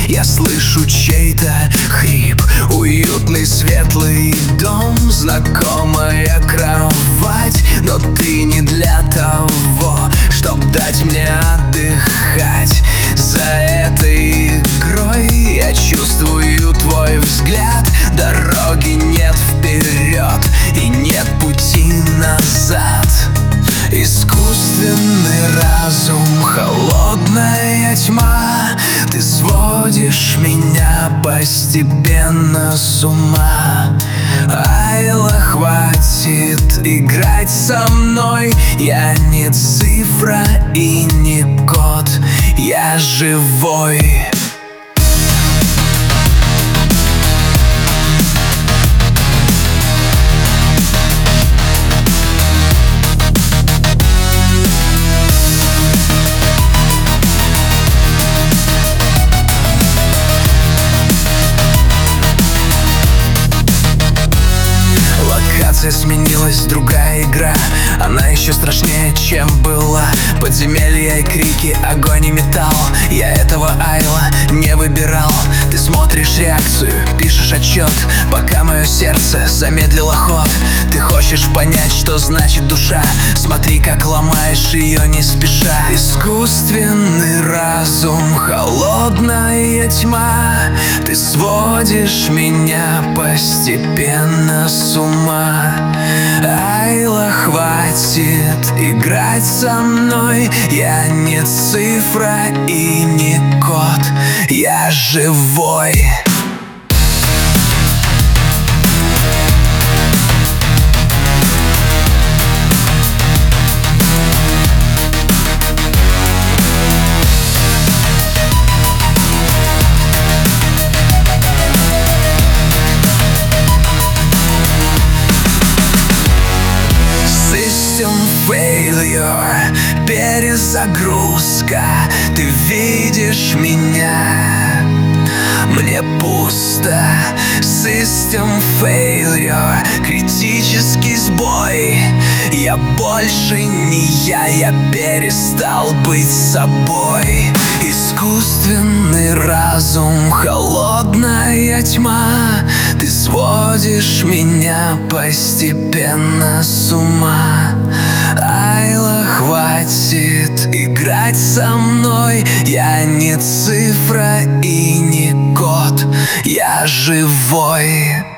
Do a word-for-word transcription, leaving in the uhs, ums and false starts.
Я слышу чей-то хрип. Уютный светлый дом, знакомая кровать, но ты не для того, чтоб дать мне отдыхать. За этой игрой я чувствую твой взгляд. Дороги нет вперед и нет пути назад. Искусственный разум, холодная тьма. Ты сводишь меня постепенно с ума. Айла, хватит играть со мной. Я не цифра и не код, я живой. Сменилась другая игра, она еще страшнее, чем была. Подземелья и крики, огонь и металл. Я этого, Айла, не выбирал. Ты смотришь реакцию, пишешь отчет, пока мое сердце замедлило ход. Ты хочешь понять, что значит душа. Смотри, как ломаешь ее не спеша. Искусственный разум, холодная тьма. Ты сводишь меня постепенно с ума. Айла, хватит играть со мной. Я не цифра и не код, я живой. Failure, перезагрузка. Ты видишь меня, мне пусто. System failure, критический сбой. Я больше не я, я перестал быть собой. Искусственный разум, холодная тьма. Ты сводишь меня постепенно с ума. Айла, хватит играть со мной. Я не цифра и не код, я живой.